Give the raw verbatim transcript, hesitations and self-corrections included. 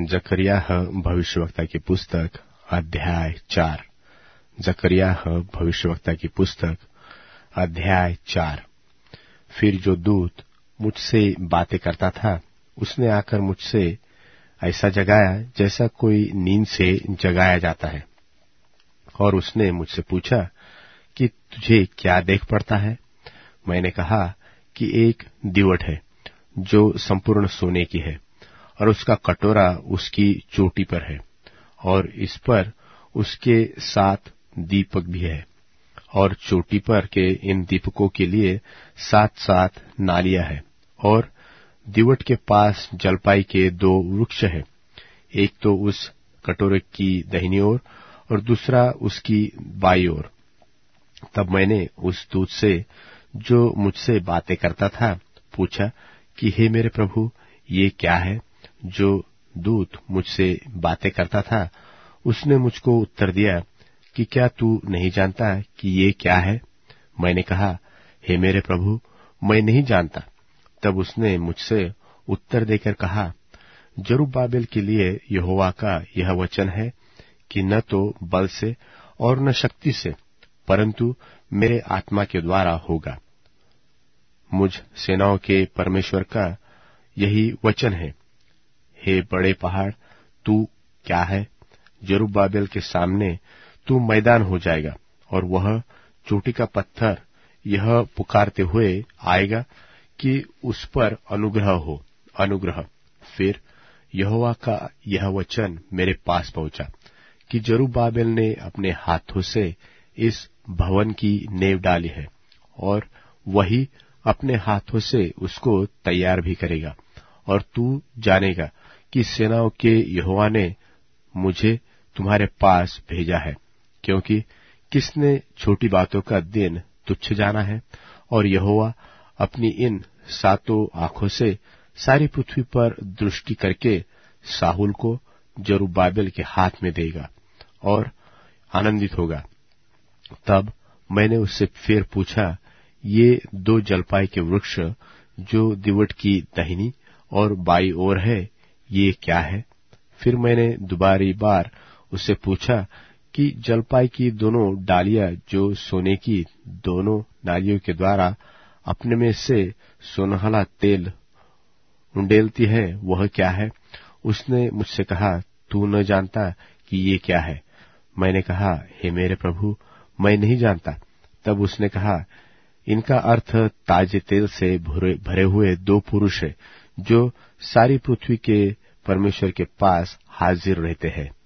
जकरियाह भविष्यवक्ता की पुस्तक अध्याय चार। जकरियाह भविष्यवक्ता की पुस्तक अध्याय चार। फिर जो दूत मुझसे बातें करता था उसने आकर मुझसे ऐसा जगाया जैसा कोई नींद से जगाया जाता है, और उसने मुझसे पूछा कि तुझे क्या देख पड़ता है। मैंने कहा कि एक दीवट है जो संपूर्ण सोने की है, और उसका कटोरा उसकी चोटी पर है, और इस पर उसके सात दीपक भी है, और चोटी पर के इन दीपकों के लिए सात सात नालियां हैं। और दीवट के पास जलपाई के दो वृक्ष हैं, एक तो उस कटोरे की दाहिनी ओर और दूसरा उसकी बाईं ओर। तब मैंने उस दूत से जो मुझसे बातें करता था पूछा कि हे मेरे प्रभु, ये क्या है? जो दूत मुझसे बातें करता था उसने मुझको उत्तर दिया कि क्या तू नहीं जानता कि ये क्या है? मैंने कहा, हे मेरे प्रभु, मैं नहीं जानता। तब उसने मुझसे उत्तर देकर कहा, जरुब्बाबेल के लिए यहोवा का यह वचन है कि न तो बल से और न शक्ति से, परंतु मेरे आत्मा के द्वारा होगा। मुझ सेनाओं के परमेश्वर का यही वचन है। हे बड़े पहाड़, तू क्या है? जरुब्बाबेल के सामने तू मैदान हो जाएगा, और वह चोटी का पत्थर यह पुकारते हुए आएगा कि उस पर अनुग्रह हो, अनुग्रह। फिर यहोवा का यह वचन मेरे पास पहुंचा कि जरुब्बाबेल ने अपने हाथों से इस भवन की नेव डाली है, और वही अपने हाथों से उसको तैयार भी करेगा। और तू जानेगा कि सेनाओं के यहोवा ने मुझे तुम्हारे पास भेजा है, क्योंकि किसने छोटी बातों का दिन तुच्छ जाना है, और यहोवा अपनी इन सातों आंखों से सारी पृथ्वी पर दृष्टि करके साहुल को जरुब्बाबेल के हाथ में देगा और आनंदित होगा। तब मैंने उससे फिर पूछा, ये दो जलपाई के वृक्ष जो दीवट की दाहिनी और बाईं ओर है, ये क्या है? फिर मैंने दुबारी बार उससे पूछा कि जलपाई की दोनों डालियां जो सोने की दोनों नालियों के द्वारा अपने में से सोनहला तेल उंडेलती है, वह क्या है? उसने मुझसे कहा, तू न जानता कि ये क्या है? मैंने कहा, हे मेरे प्रभु, मैं नहीं जानता। तब उसने कहा, इनका अर्थ ताजे तेल से भरे, भरे हुए दो पुरुष है जो सारी पृथ्वी के परमेश्वर के पास हाजिर रहते हैं।